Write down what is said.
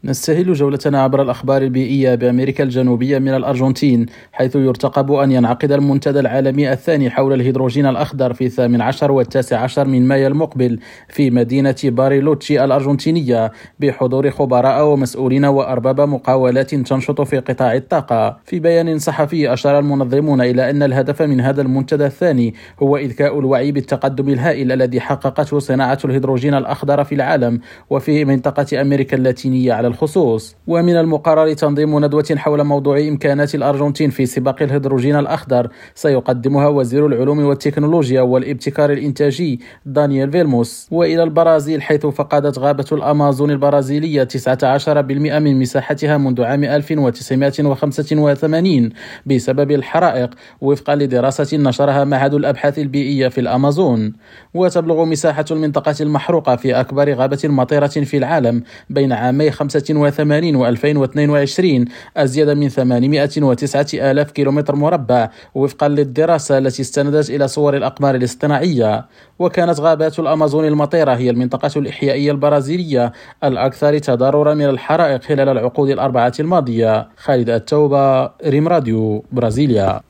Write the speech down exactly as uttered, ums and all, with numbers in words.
نستهل جولتنا عبر الأخبار البيئية بأمريكا الجنوبية من الأرجنتين، حيث يرتقب أن ينعقد المنتدى العالمي الثاني حول الهيدروجين الأخضر في الثامن عشر والتاسع عشر من مايو المقبل في مدينة باريلوتشي الأرجنتينية، بحضور خبراء ومسؤولين وأرباب مقاولات تنشط في قطاع الطاقة. في بيان صحفي أشار المنظمون إلى أن الهدف من هذا المنتدى الثاني هو إذكاء الوعي بالتقدم الهائل الذي حققته صناعة الهيدروجين الأخضر في العالم وفي منطقة أمريكا اللاتينية على الخصوص. ومن المقرر تنظيم ندوة حول موضوع إمكانات الأرجنتين في سباق الهيدروجين الأخضر سيقدمها وزير العلوم والتكنولوجيا والابتكار الإنتاجي دانيال فيلموس. وإلى البرازيل، حيث فقدت غابة الأمازون البرازيلية تسعة عشر بالمئة من مساحتها منذ عام ألف وتسعمئة وخمسة وثمانين بسبب الحرائق، وفقا لدراسة نشرها معهد الأبحاث البيئية في الأمازون. وتبلغ مساحة المنطقة المحروقة في أكبر غابة مطيرة في العالم بين عامي خمسة وثمانين و ألفين واثنين وعشرين أزيد من ثمانمئة وتسعة آلاف كيلومتر مربع، وفقا للدراسة التي استندت إلى صور الأقمار الاصطناعية. وكانت غابات الأمازون المطيرة هي المنطقة الإحيائية البرازيلية الأكثر تضررا من الحرائق خلال العقود الأربعة الماضية. خالد التوبة، ريم راديو، برازيليا.